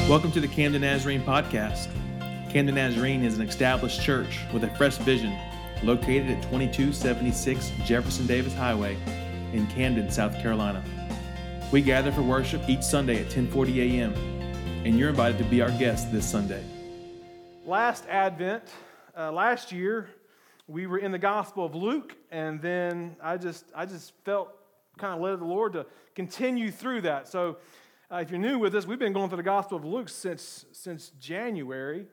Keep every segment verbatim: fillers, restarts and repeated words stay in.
Welcome to the Camden Nazarene Podcast. Camden Nazarene is an established church with a fresh vision located at twenty-two seventy-six Jefferson Davis Highway in Camden, South Carolina. We gather for worship each Sunday at ten forty a.m., and you're invited to be our guest this Sunday. Last Advent, uh, last year, we were in the Gospel of Luke, and then I just I just felt kind of led of the Lord to continue through that. So uh, if you're new with us, we've been going through the Gospel of Luke since since January,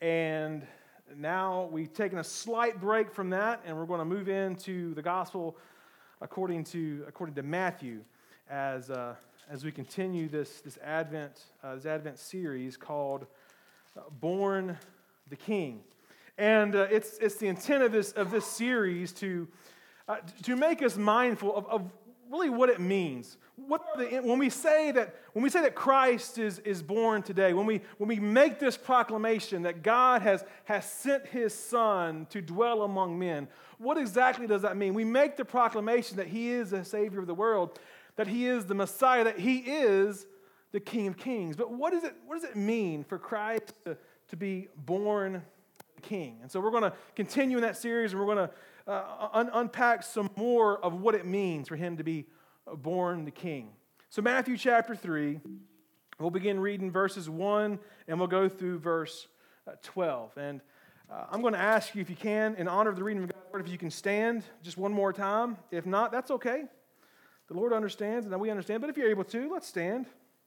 and now we've taken a slight break from that, and we're going to move into the Gospel according to according to Matthew as uh, as we continue this this Advent uh, this Advent series called uh, Born the King. And uh, it's it's the intent of this of this series to uh, to make us mindful of, of really what it means. What the, when we say that when we say that Christ is is born today, when we when we make this proclamation that God has has sent His Son to dwell among men, what exactly does that mean? We make the proclamation that He is the Savior of the world, that He is the Messiah, that He is the King of Kings. But what does it what does it mean for Christ to, to be born King? And so we're going to continue in that series, and we're going to uh, un- unpack some more of what it means for Him to be born the King. So Matthew chapter three, we'll begin reading verses one, and we'll go through verse uh, twelve. And uh, I'm going to ask you, if you can, in honor of the reading of God's Word, if you can stand just one more time. If not, that's okay. The Lord understands, and we understand. But if you're able to, let's stand.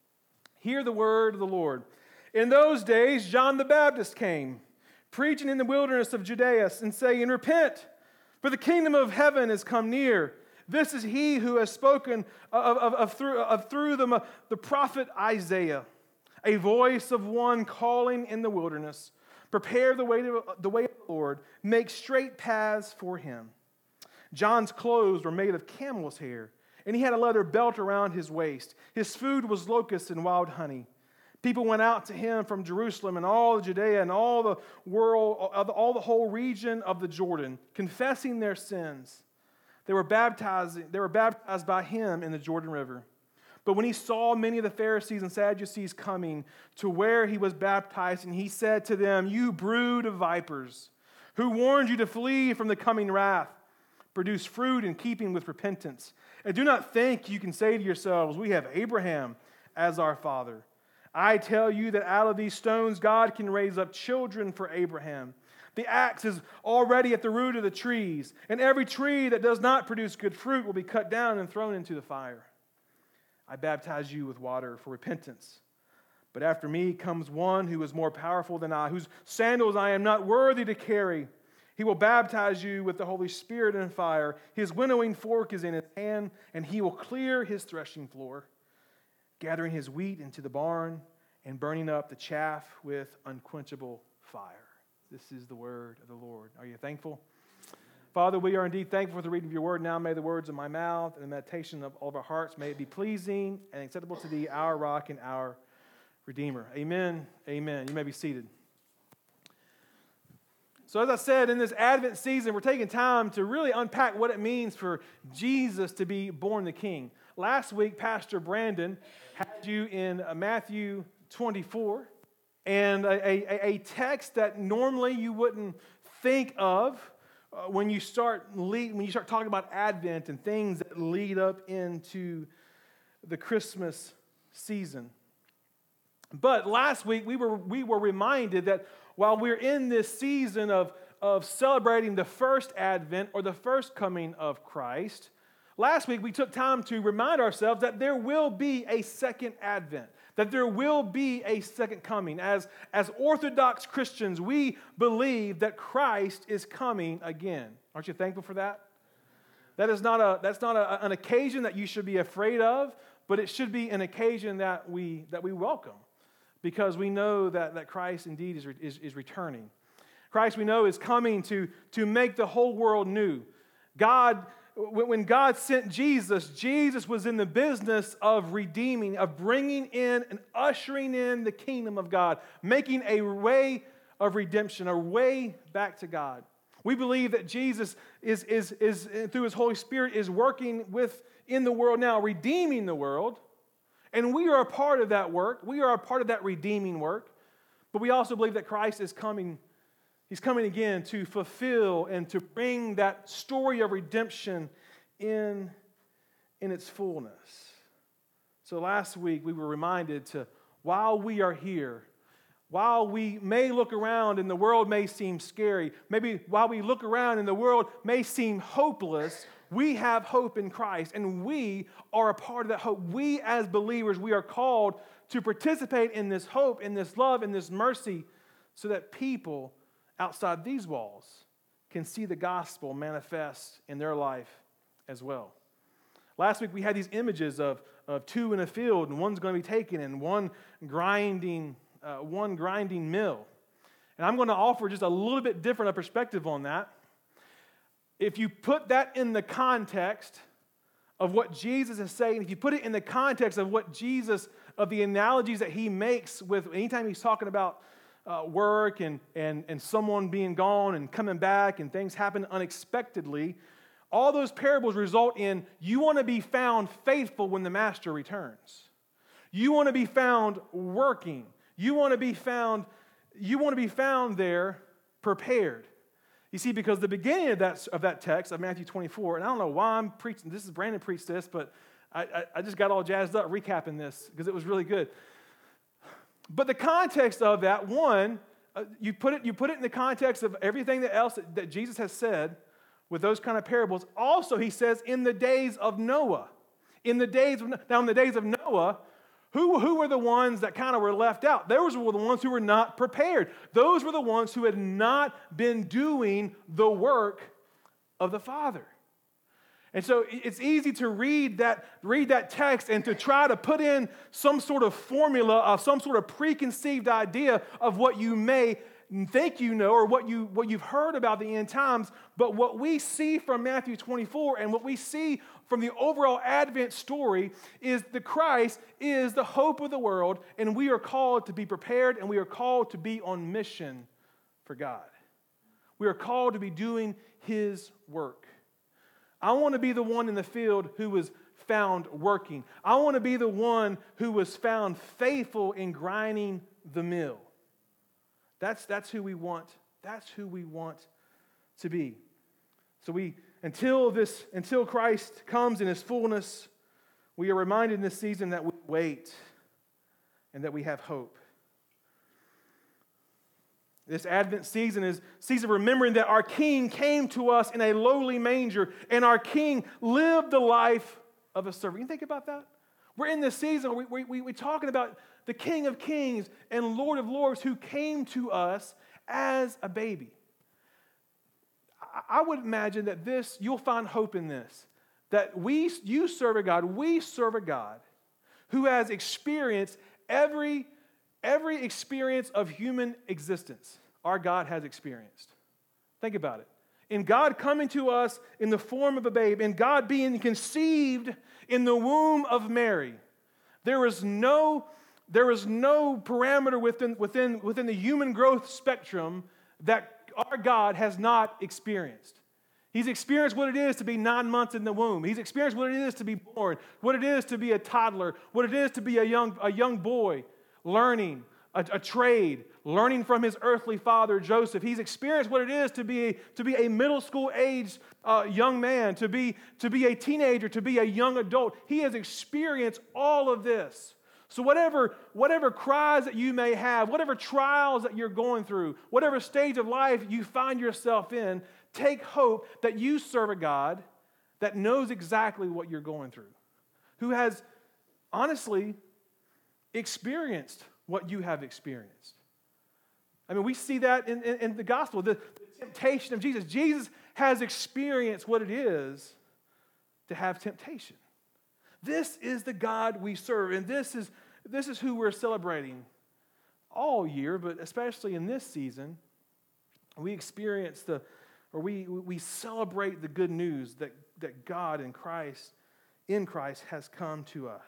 Hear the word of the Lord. In those days, John the Baptist came, preaching in the wilderness of Judea, and saying, Repent, for the kingdom of heaven is come near. This is he who has spoken of, of, of through, of, through the, the prophet Isaiah, a voice of one calling in the wilderness, Prepare the way, to, the way of the Lord, make straight paths for him. John's clothes were made of camel's hair, and he had a leather belt around his waist. His food was locusts and wild honey. People went out to him from Jerusalem and all of Judea and all the world, all the whole region of the Jordan, confessing their sins. They were baptized, they were baptized by him in the Jordan River. But when he saw many of the Pharisees and Sadducees coming to where he was baptizing, he said to them, You brood of vipers, who warned you to flee from the coming wrath? Produce fruit in keeping with repentance. And do not think you can say to yourselves, We have Abraham as our father. I tell you that out of these stones God can raise up children for Abraham. The axe is already at the root of the trees, and every tree that does not produce good fruit will be cut down and thrown into the fire. I baptize you with water for repentance. But after me comes one who is more powerful than I, whose sandals I am not worthy to carry. He will baptize you with the Holy Spirit and fire. His winnowing fork is in his hand, and he will clear his threshing floor, gathering his wheat into the barn and burning up the chaff with unquenchable fire. This is the word of the Lord. Are you thankful? Father, we are indeed thankful for the reading of your word. Now may the words of my mouth and the meditation of all of our hearts, may it be pleasing and acceptable to thee, our rock and our Redeemer. Amen. Amen. You may be seated. So as I said, in this Advent season, we're taking time to really unpack what it means for Jesus to be born the King. Last week, Pastor Brandon had you in Matthew twenty-four, and a, a, a text that normally you wouldn't think of uh, when you start lead, when you start talking about Advent and things that lead up into the Christmas season. But last week we were we were reminded that while we're in this season of, of celebrating the first Advent or the first coming of Christ, last week we took time to remind ourselves that there will be a second Advent, that there will be a second coming. As, as Orthodox Christians, we believe that Christ is coming again. Aren't you thankful for that? That is not a, that's not a, an occasion that you should be afraid of, but it should be an occasion that we, that we welcome, because we know that, that Christ indeed is, is, is returning. Christ, we know, is coming to, to make the whole world new. God, when God sent Jesus, Jesus was in the business of redeeming, of bringing in and ushering in the kingdom of God, making a way of redemption, a way back to God. We believe that Jesus is, is, is through His Holy Spirit, is working with in the world now, redeeming the world, And we are a part of that work. We are a part of that redeeming work. But we also believe that Christ is coming. He's coming again to fulfill and to bring that story of redemption in, in its fullness. So last week we were reminded to, while we are here, while we may look around and the world may seem scary, maybe while we look around and the world may seem hopeless, we have hope in Christ, and we are a part of that hope. We as believers, we are called to participate in this hope, in this love, in this mercy, so that people outside these walls can see the gospel manifest in their life as well. Last week we had these images of, of two in a field, and one's going to be taken, and one grinding Uh, one grinding mill. And I'm going to offer just a little bit different a perspective on that. If you put that in the context of what Jesus is saying, if you put it in the context of what Jesus, of the analogies that he makes with, anytime he's talking about uh, work and, and, and someone being gone and coming back and things happen unexpectedly, all those parables result in you want to be found faithful when the master returns. You want to be found working. You want to be found, you want to be found there prepared. You see, because the beginning of that, of that text of Matthew twenty-four, and I don't know why I'm preaching, this is Brandon preached this, but I, I, I just got all jazzed up recapping this because it was really good. But the context of that, one, uh, you put it you put it in the context of everything that else that, that Jesus has said with those kind of parables. Also, he says, in the days of Noah. In the days of, now, in the days of Noah, Who, who were the ones that kind of were left out? Those were the ones who were not prepared. Those were the ones who had not been doing the work of the Father. And so it's easy to read that, read that text and to try to put in some sort of formula of some sort of preconceived idea of what you may think you know or what, you, what you've heard about the end times. But what we see from Matthew twenty-four and what we see from the overall Advent story is the Christ is the hope of the world, and we are called to be prepared, and we are called to be on mission for God. We are called to be doing his work. I want to be the one in the field who was found working. I want to be the one who was found faithful in grinding the mill. That's, that's who we want. That's who we want to be. So we, until this, until Christ comes in his fullness, we are reminded in this season that we wait and that we have hope. This Advent season is a season of remembering that our King came to us in a lowly manger, and our King lived the life of a servant. You think about that? We're in this season where we, we, we're talking about the King of Kings and Lord of Lords who came to us as a baby. I would imagine that this, you'll find hope in this, that we, you serve a God, we serve a God who has experienced every, every experience of human existence our God has experienced. Think about it. In God coming to us in the form of a babe, in God being conceived in the womb of Mary, there is no, there is no parameter within, within, within the human growth spectrum that our God has not experienced. He's experienced what it is to be nine months in the womb. He's experienced what it is to be born, what it is to be a toddler, what it is to be a young, a young boy learning a, a trade, learning from his earthly father, Joseph. He's experienced what it is to be a, to be a middle school age uh, young man, to be, to be a teenager, to be a young adult. He has experienced all of this. So whatever, whatever cries that you may have, whatever trials that you're going through, whatever stage of life you find yourself in, take hope that you serve a God that knows exactly what you're going through, who has honestly experienced what you have experienced. I mean, we see that in, in, in the gospel, the, the temptation of Jesus. Jesus has experienced what it is to have temptation. This is the God we serve, and this is, this is who we're celebrating all year, but especially in this season. We experience the, or we, we celebrate the good news that, that God in Christ, in Christ has come to us.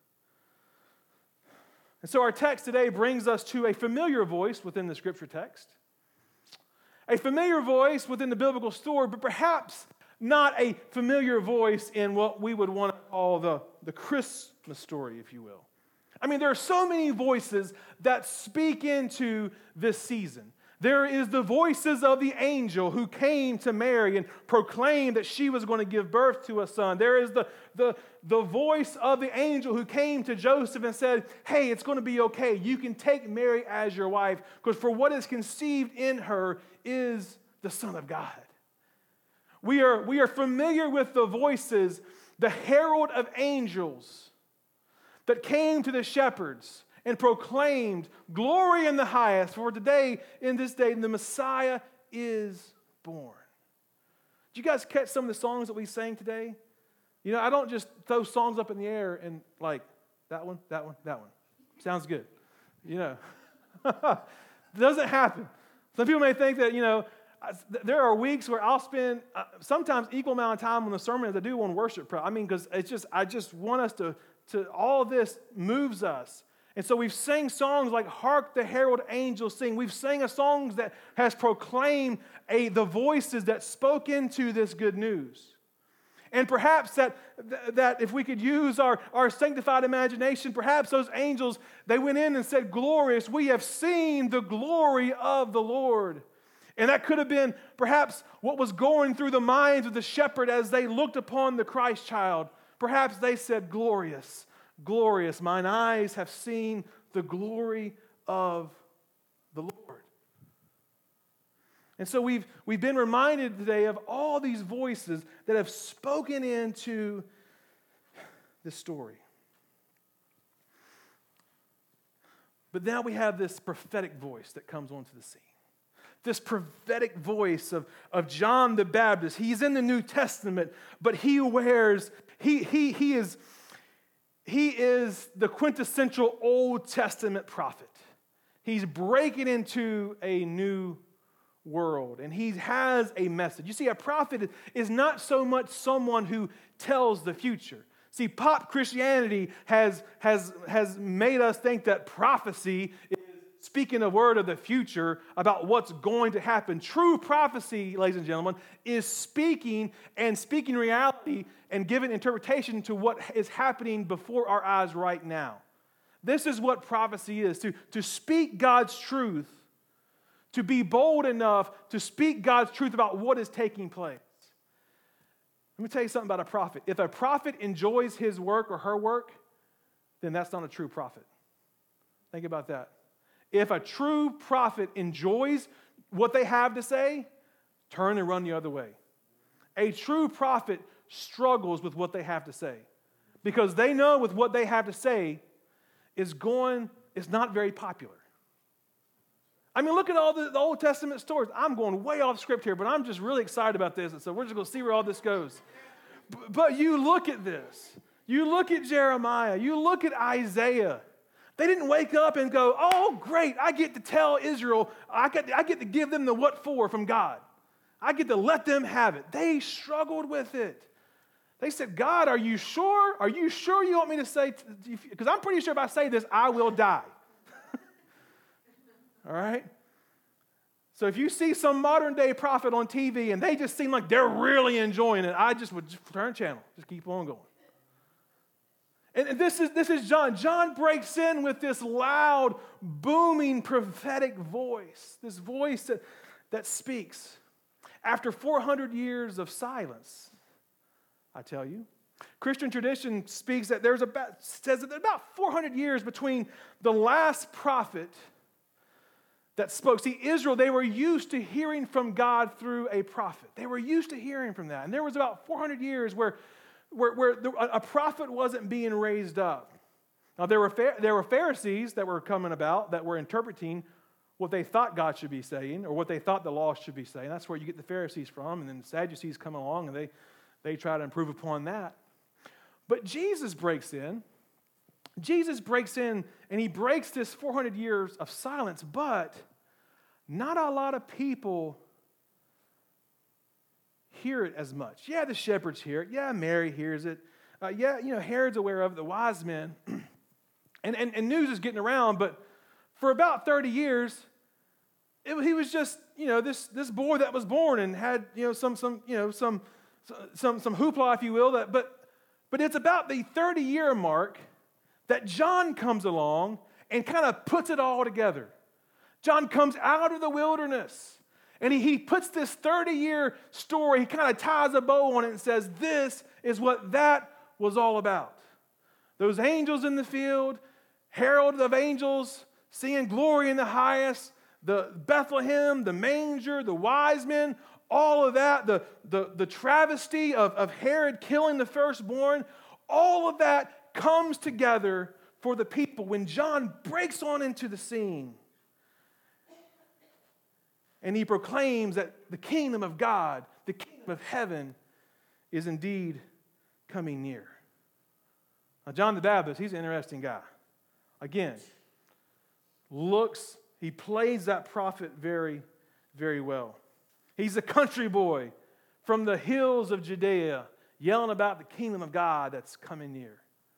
And so our text today brings us to a familiar voice within the scripture text, a familiar voice within the biblical story, but perhaps not a familiar voice in what we would want to call the, the Christmas story, if you will. I mean, there are so many voices that speak into this season. There is the voices of the angel who came to Mary and proclaimed that she was going to give birth to a son. There is the, the, the voice of the angel who came to Joseph and said, hey, it's going to be okay. You can take Mary as your wife, because for what is conceived in her is the Son of God. We are, we are familiar with the voices, the herald of angels that came to the shepherds and proclaimed, glory in the highest, for today, in this day, the Messiah is born. Did you guys catch some of the songs that we sang today? You know, I don't just throw songs up in the air and like, that one, that one, that one. Sounds good. You know, it doesn't happen. Some people may think that, you know, there are weeks where I'll spend uh, sometimes equal amount of time on the sermon as I do on worship. I mean, because it's just, I just want us to, to, all of this moves us. And so we've sang songs like Hark the Herald Angels Sing. We've sang a song that has proclaimed a, the voices that spoke into this good news. And perhaps that, that if we could use our, our sanctified imagination, perhaps those angels, they went in and said, glorious, we have seen the glory of the Lord. And that could have been perhaps what was going through the minds of the shepherd as they looked upon the Christ child. Perhaps they said, glorious, glorious, mine eyes have seen the glory of the Lord. And so we've, we've been reminded today of all these voices that have spoken into this story. But now we have this prophetic voice that comes onto the scene. This prophetic voice of, of John the Baptist. He's in the New Testament, but he wears, he, he, he is... He is the quintessential Old Testament prophet. He's breaking into a new world, and he has a message. You see, a prophet is not so much someone who tells the future. See, pop Christianity has, has, has made us think that prophecy is speaking a word of the future about what's going to happen. True prophecy, ladies and gentlemen, is speaking and speaking reality and giving interpretation to what is happening before our eyes right now. This is what prophecy is, to, to speak God's truth, to be bold enough to speak God's truth about what is taking place. Let me tell you something about a prophet. If a prophet enjoys his work or her work, then that's not a true prophet. Think about that. If a true prophet enjoys what they have to say, turn and run the other way. A true prophet struggles with what they have to say because they know with what they have to say is going, it's not very popular. I mean, look at all the, the Old Testament stories. I'm going way off script here, but I'm just really excited about this, and so we're just going to see where all this goes. B- but you look at this. You look at Jeremiah. You look at Isaiah. They didn't wake up and go, oh, great, I get to tell Israel, I get, I get to give them the what for from God. I get to let them have it. They struggled with it. They said, God, are you sure? Are you sure you want me to say, because I'm pretty sure if I say this, I will die. All right? So if you see some modern day prophet on T V and they just seem like they're really enjoying it, I just would just turn channel, just keep on going. And this is, this is John. John breaks in with this loud, booming, prophetic voice, this voice that, that speaks. After four hundred years of silence, I tell you, Christian tradition speaks that there's about, says that there's about four hundred years between the last prophet that spoke. See, Israel, they were used to hearing from God through a prophet. They were used to hearing from that. And there was about four hundred years where Where, where a prophet wasn't being raised up. Now, there were, there were Pharisees that were coming about that were interpreting what they thought God should be saying or what they thought the law should be saying. That's where you get the Pharisees from, and then the Sadducees come along and they, they try to improve upon that. But Jesus breaks in. Jesus breaks in, and he breaks this four hundred years of silence, but not a lot of people hear it as much. Yeah, the shepherds hear it. Yeah, Mary hears it. Uh, yeah, you know, Herod's aware of it, the wise men. and, and, and news is getting around, but for about thirty years, it, he was just, you know, this, this boy that was born and had, you know, some, some, you know, some, some, some hoopla, if you will. That, but, but it's about the thirty-year mark that John comes along and kind of puts it all together. John comes out of the wilderness, and he, he puts this thirty-year story, he kind of ties a bow on it and says, this is what that was all about. Those angels in the field, herald of angels, seeing glory in the highest, the Bethlehem, the manger, the wise men, all of that, the, the, the travesty of, of Herod killing the firstborn, all of that comes together for the people when John breaks on into the scene. And he proclaims that the kingdom of God, the kingdom of heaven, is indeed coming near. Now, John the Baptist, he's an interesting guy. Again, looks, he plays that prophet very, very well. He's a country boy from the hills of Judea, yelling about the kingdom of God that's coming near.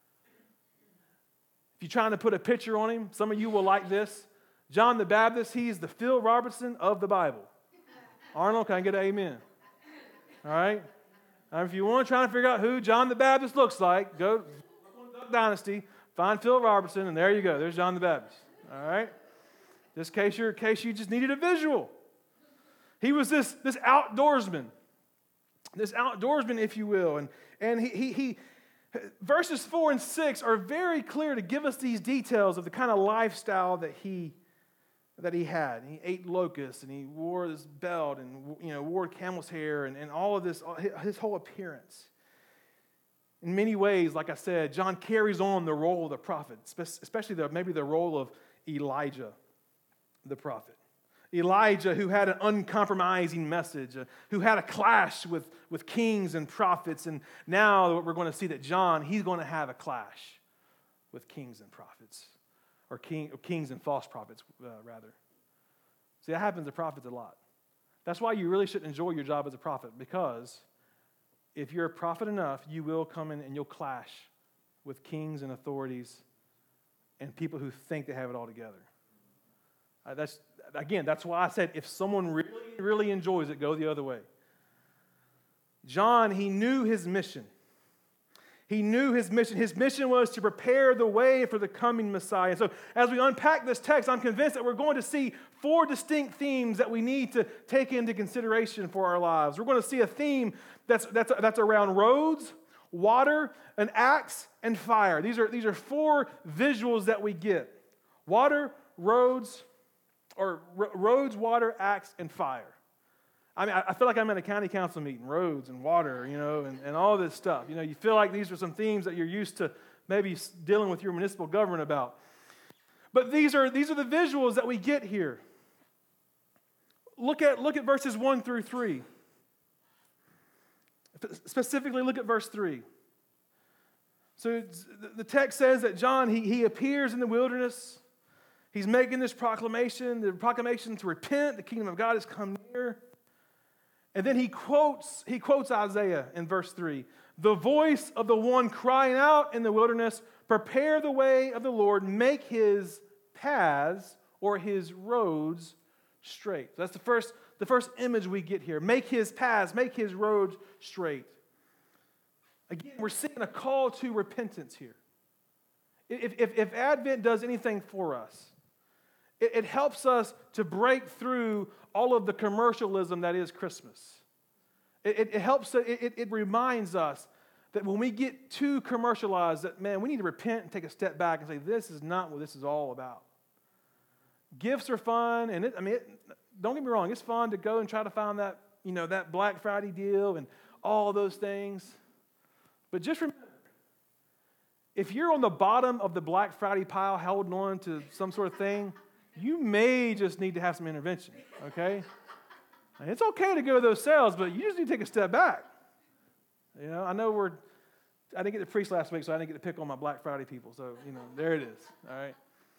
If you're trying to put a picture on him, some of you will like this. John the Baptist, he's the Phil Robertson of the Bible. Arnold, can I get an amen? All right? Now, if you want to try to figure out who John the Baptist looks like, go Duck Dynasty, find Phil Robertson, and there you go. There's John the Baptist. All right? Just in case, you're, in case you just needed a visual. He was this, this outdoorsman, this outdoorsman, if you will. And, and he, he, he, verses four and six are very clear to give us these details of the kind of lifestyle that he, that he had. He ate locusts, and he wore this belt, and you know, wore camel's hair, and, and all of this, his whole appearance. In many ways, like I said, John carries on the role of the prophet, especially the, maybe the role of Elijah, the prophet. Elijah, who had an uncompromising message, uh, who had a clash with, with kings and prophets, and now we're going to see that John, he's going to have a clash with kings and prophets, or, king, or kings and false prophets, uh, rather. See, that happens to prophets a lot. That's why you really should enjoy your job as a prophet, because if you're a prophet enough, you will come in and you'll clash with kings and authorities and people who think they have it all together. Uh, that's Again, that's why I said if someone really, really enjoys it, go the other way. John, he knew his mission. He knew his mission. His mission was to prepare the way for the coming Messiah. So as we unpack this text, I'm convinced that we're going to see four distinct themes that we need to take into consideration for our lives. We're going to see a theme that's, that's, that's around roads, water, an axe, and fire. These are, these are four visuals that we get. Water, roads, or r- roads, water, axe, and fire. I mean, I feel like I'm in a county council meeting, roads and water, you know, and, and all this stuff. You know, you feel like these are some themes that you're used to maybe dealing with your municipal government about. But these are these are the visuals that we get here. Look at, look at verses one through three. Specifically, look at verse three. So the text says that John, he, he appears in the wilderness. He's making this proclamation, the proclamation to repent, the kingdom of God has come near. And then he quotes, he quotes Isaiah in verse three. The voice of the one crying out in the wilderness, prepare the way of the Lord, make his paths or his roads straight. So that's the first, the first image we get here. Make his paths, make his roads straight. Again, we're seeing a call to repentance here. If, if, if Advent does anything for us, it, it helps us to break through all of the commercialism that is Christmas. It, it, it helps, it, it, it reminds us that when we get too commercialized, that, man, we need to repent and take a step back and say, this is not what this is all about. Gifts are fun, and it, I mean, it, don't get me wrong, it's fun to go and try to find that, you know, that Black Friday deal and all those things. But just remember, if you're on the bottom of the Black Friday pile holding on to some sort of thing, you may just need to have some intervention, okay? And it's okay to go to those sales, but you just need to take a step back. You know, I know we're, I didn't get to preach last week, so I didn't get to pick on my Black Friday people. So, you know, there it is, all right?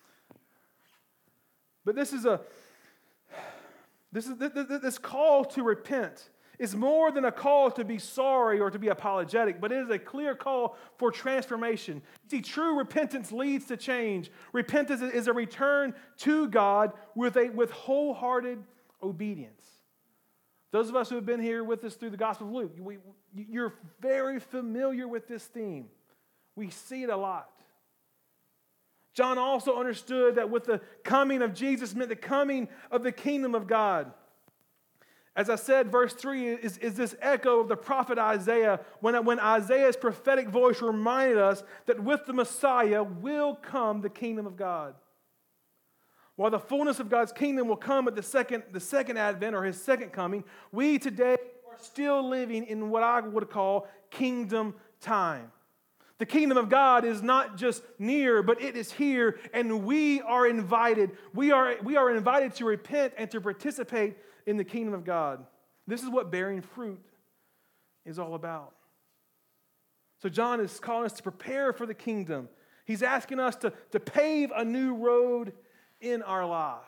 But this is a, this is this call to repent is more than a call to be sorry or to be apologetic, but it is a clear call for transformation. See, true repentance leads to change. Repentance is a return to God with a with wholehearted obedience. Those of us who have been here with us through the Gospel of Luke, we, you're very familiar with this theme. We see it a lot. John also understood that with the coming of Jesus meant the coming of the kingdom of God. As I said, verse three is, is this echo of the prophet Isaiah, when, when Isaiah's prophetic voice reminded us that with the Messiah will come the kingdom of God. While the fullness of God's kingdom will come at the second, the second advent or his second coming, we today are still living in what I would call kingdom time. The kingdom of God is not just near, but it is here, and we are invited. We are, we are invited to repent and to participate in the kingdom of God. This is what bearing fruit is all about. So John is calling us to prepare for the kingdom. He's asking us to, to pave a new road in our lives.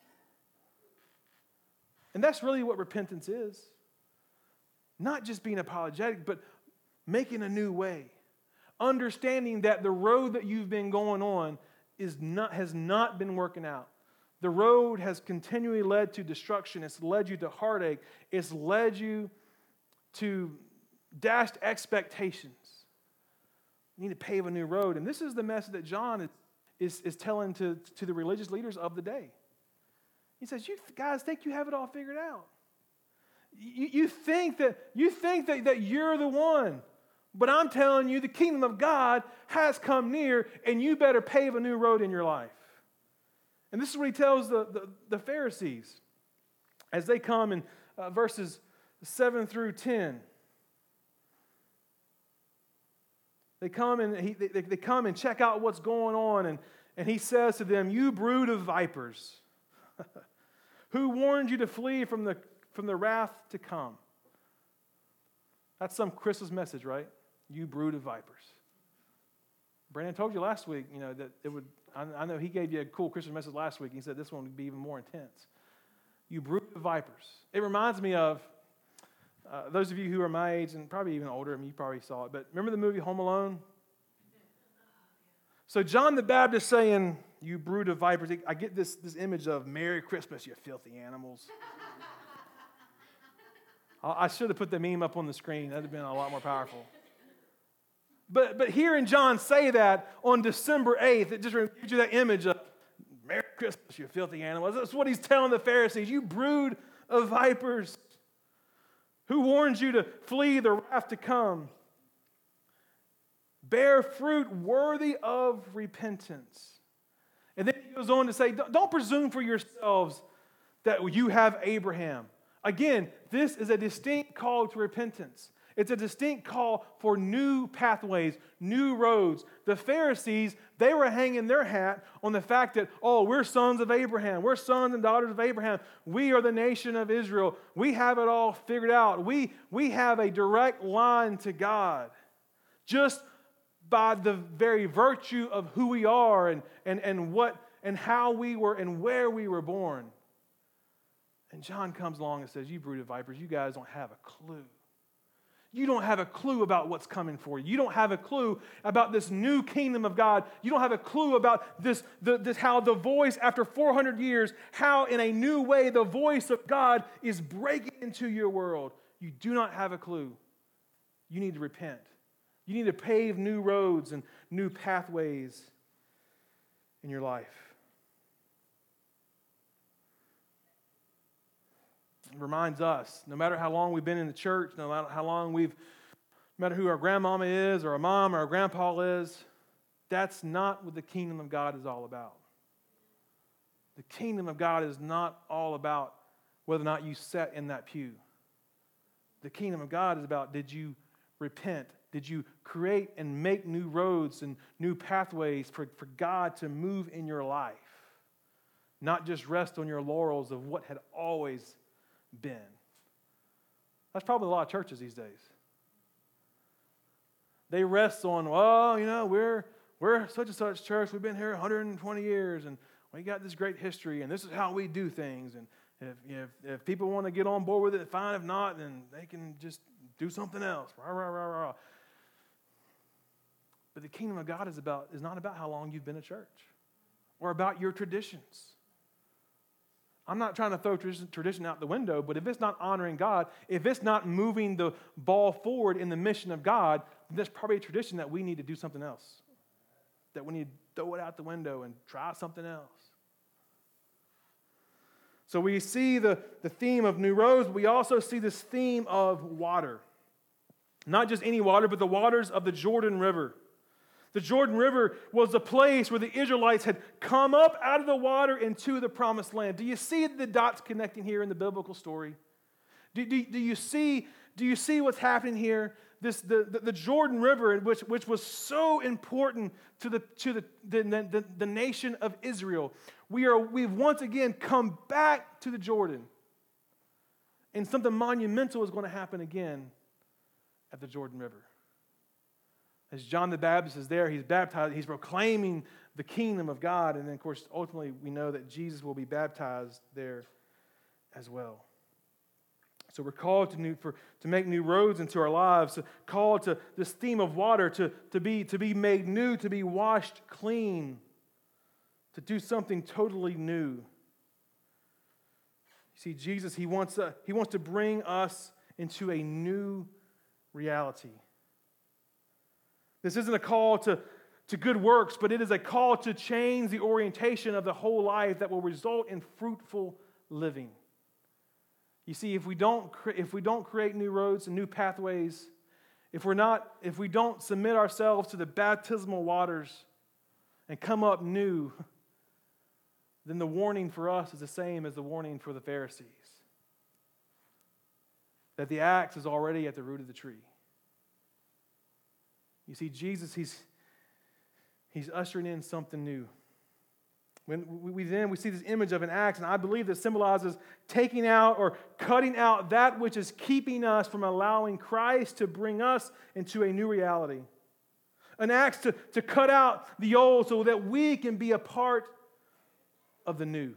And that's really what repentance is. Not just being apologetic, but making a new way. Understanding that the road that you've been going on is not, has not been working out. The road has continually led to destruction. It's led you to heartache. It's led you to dashed expectations. You need to pave a new road. And this is the message that John is, is, is telling to, to the religious leaders of the day. He says, you guys think you have it all figured out. You, you think that, you think that, that you're the one. But I'm telling you, the kingdom of God has come near, and you better pave a new road in your life. And this is what he tells the, the, the Pharisees as they come in uh, verses seven through ten. They come and he, they, they come and check out what's going on, and, and he says to them, "You brood of vipers, who warned you to flee from the, from the wrath to come?" That's some Christmas message, right? You brood of vipers. Brandon told you last week, you know, that it would, I, I know he gave you a cool Christmas message last week. He said this one would be even more intense. You brood of vipers. It reminds me of, uh, those of you who are my age and probably even older, I mean, you probably saw it, but remember the movie Home Alone? So John the Baptist saying, "You brood of vipers," I get this, this image of "Merry Christmas, you filthy animals." I should have put the meme up on the screen. That would have been a lot more powerful. But but hearing John say that on December eighth, it just gives you that image of "Merry Christmas, you filthy animals." That's what he's telling the Pharisees. You brood of vipers. Who warns you to flee the wrath to come? Bear fruit worthy of repentance. And then he goes on to say, don't, don't presume for yourselves that you have Abraham. Again, this is a distinct call to repentance. It's a distinct call for new pathways, new roads. The Pharisees, they were hanging their hat on the fact that, oh, we're sons of Abraham. We're sons and daughters of Abraham. We are the nation of Israel. We have it all figured out. We, we have a direct line to God just by the very virtue of who we are and, and, and what and how we were and where we were born. And John comes along and says, "You brood of vipers, you guys don't have a clue. You don't have a clue about what's coming for you. You don't have a clue about this new kingdom of God. You don't have a clue about this, the, this how the voice, after four hundred years, how in a new way the voice of God is breaking into your world. You do not have a clue. You need to repent. You need to pave new roads and new pathways in your life." It reminds us, no matter how long we've been in the church, no matter how long we've, no matter who our grandmama is or our mom or our grandpa is, that's not what the kingdom of God is all about. The kingdom of God is not all about whether or not you sat in that pew. The kingdom of God is about, did you repent? Did you create and make new roads and new pathways for, for God to move in your life? Not just rest on your laurels of what had always been. That's probably a lot of churches these days. They rest on, well, you know, we're we're such and such church. We've been here one hundred twenty years, and we got this great history, and this is how we do things. And if if, if people want to get on board with it, fine. If not, then they can just do something else. Rah, rah, rah, rah. But the kingdom of God is about is not about how long you've been a church or about your traditions. I'm not trying to throw tradition out the window, but if it's not honoring God, if it's not moving the ball forward in the mission of God, then there's probably a tradition that we need to do something else, that we need throw it out the window and try something else. So we see the, the theme of new roads, but we also see this theme of water. Not just any water, but the waters of the Jordan River. The Jordan River was the place where the Israelites had come up out of the water into the promised land. Do you see the dots connecting here in the biblical story? Do, do, do you see, do you see what's happening here? This, the, the, the Jordan River, which, which was so important to, the, to the, the, the, the nation of Israel. We are, we've once again come back to the Jordan. And something monumental is going to happen again at the Jordan River. As John the Baptist is there, he's baptized, he's proclaiming the kingdom of God. And then, of course, ultimately, we know that Jesus will be baptized there as well. So we're called to, new, for, to make new roads into our lives, called to this theme of water, to, to, be, to be made new, to be washed clean, to do something totally new. You see, Jesus, he wants, a, he wants to bring us into a new reality. This isn't a call to, to good works, but it is a call to change the orientation of the whole life that will result in fruitful living. You see, if we don't if we don't create new roads and new pathways, if we're not if we don't submit ourselves to the baptismal waters and come up new, then the warning for us is the same as the warning for the Pharisees. That the axe is already at the root of the tree. You see, Jesus, he's, he's ushering in something new. When we, we then we see this image of an axe, and I believe that symbolizes taking out or cutting out that which is keeping us from allowing Christ to bring us into a new reality. An axe to, to cut out the old so that we can be a part of the new.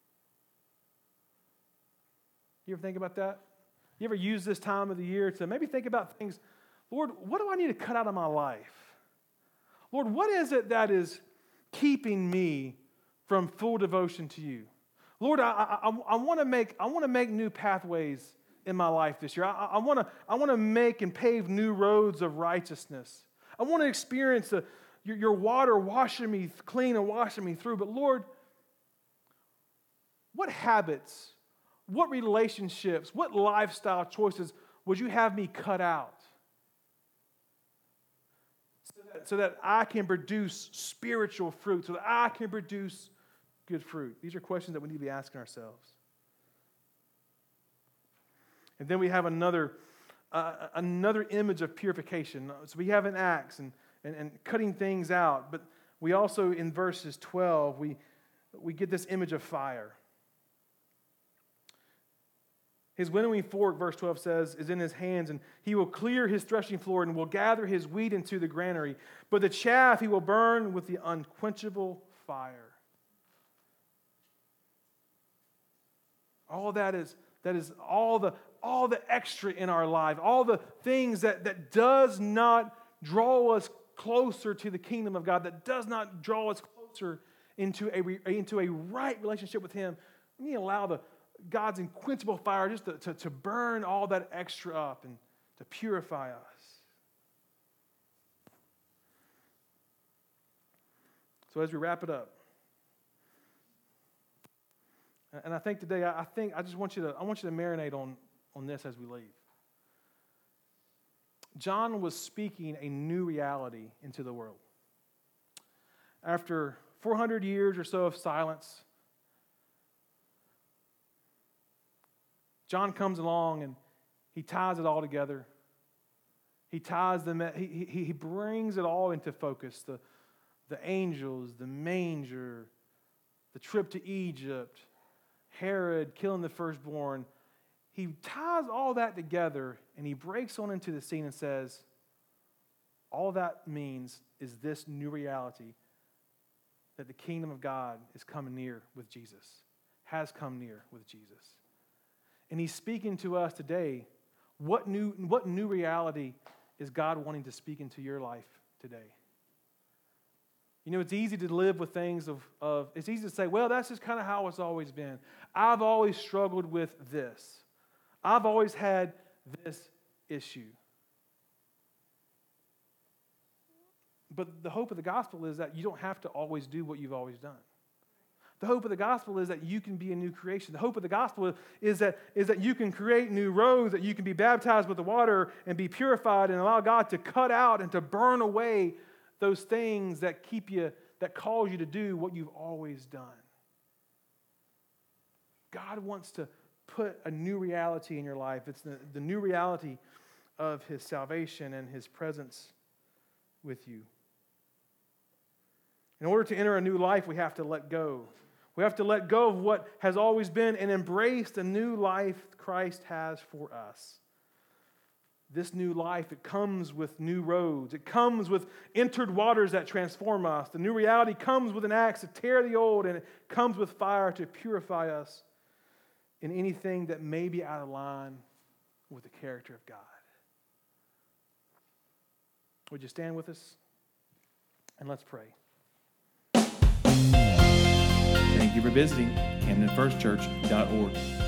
You ever think about that? You ever use this time of the year to maybe think about things? Lord, what do I need to cut out of my life? Lord, what is it that is keeping me from full devotion to you? Lord, I, I, I want to make I want to make new pathways in my life this year. I, I want to I want to make and pave new roads of righteousness. I want to experience the, your, your water washing me clean and washing me through. But Lord, what habits, what relationships, what lifestyle choices would you have me cut out so that, so that I can produce spiritual fruit, so that I can produce good fruit? These are questions that we need to be asking ourselves. And then we have another, uh, another image of purification. So we have an axe and, and, and cutting things out, but we also, in verses twelve, we, we get this image of fire. His winnowing fork, verse twelve says, is in his hands, and he will clear his threshing floor and will gather his wheat into the granary. But the chaff he will burn with the unquenchable fire. All that is, that is all the, all the extra in our life, all the things that, that does not draw us closer to the kingdom of God, that does not draw us closer into a, into a right relationship with him. We need to allow the God's unquenchable fire just to, to, to burn all that extra up and to purify us. So as we wrap it up, and I think today, I think I just want you to I want you to marinate on, on this as we leave. John was speaking a new reality into the world. After four hundred years or so of silence, John comes along and he ties it all together. He ties them. He, he, he brings it all into focus. The, the angels, the manger, the trip to Egypt, Herod killing the firstborn. He ties all that together and he breaks on into the scene and says, all that means is this new reality that the kingdom of God is coming near with Jesus, has come near with Jesus. And he's speaking to us today. What new, what new reality is God wanting to speak into your life today? You know, it's easy to live with things of, of it's easy to say, well, that's just kind of how it's always been. I've always struggled with this. I've always had this issue. But the hope of the gospel is that you don't have to always do what you've always done. The hope of the gospel is that you can be a new creation. The hope of the gospel is that, is that you can create new roads, that you can be baptized with the water and be purified and allow God to cut out and to burn away those things that keep you, that cause you to do what you've always done. God wants to put a new reality in your life. It's the, the new reality of His salvation and His presence with you. In order to enter a new life, we have to let go. We have to let go of what has always been and embrace the new life Christ has for us. This new life, it comes with new roads. It comes with entered waters that transform us. The new reality comes with an axe to tear the old, and it comes with fire to purify us in anything that may be out of line with the character of God. Would you stand with us? And let's pray. Thank you for visiting Camden First Church dot org.